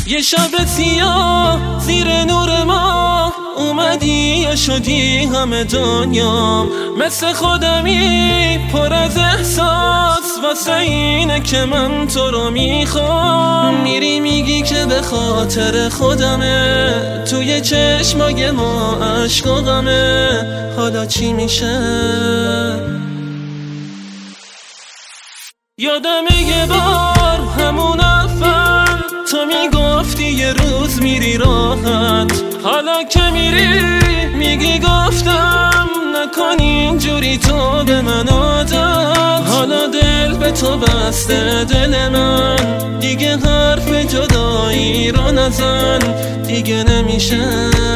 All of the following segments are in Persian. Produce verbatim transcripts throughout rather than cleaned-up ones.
یه شب سیاه زیر نور ما اومدی یا شدی همه دنیام، مثل خودمی پر از احساس، واسه اینه که من تو رو میخوام. میری میگی که به خاطر خودمه، توی چشمای ما عشق و غمه، حالا چی میشه؟ یادمه یه بار همون اول تو میگفتی یه روز میری راحت، حالا که میری میگی گفتم نکن اینجوری تو به من عادت. حالا دل به تو بسته دل من، دیگه حرف جدایی رو نزن، دیگه نمیشه.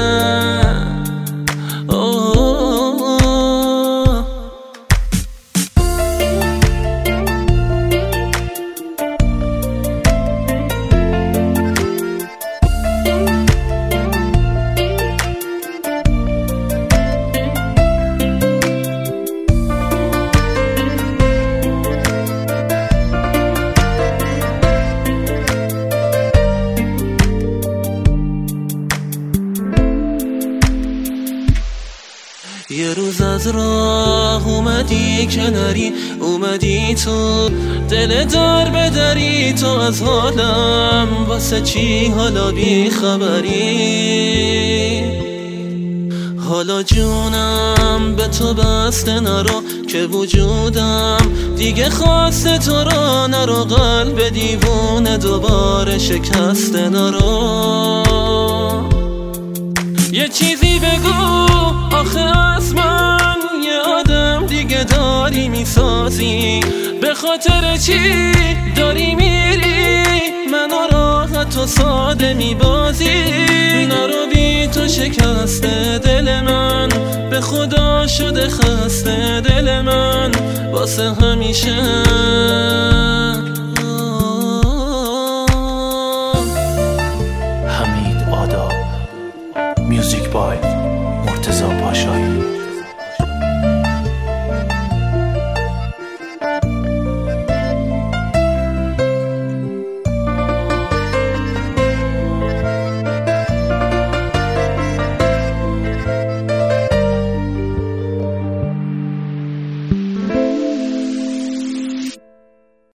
یه روز از راه اومدی کناری، اومدی تو دل در بدری، تو از حالم واسه چی حالا بی خبری؟ حالا جونم به تو بسته نرو که وجودم دیگه خواسته تو رو نرو، قلب دیوونه دوباره شکسته نرو. یه چیزی بگو آخه از من، یه آدم دیگه داری میسازی، به خاطر چی داری میری منو راحت و ساده میبازی؟ نرو بی تو شکسته دل من، به خدا شده خسته دل من واسه همیشه.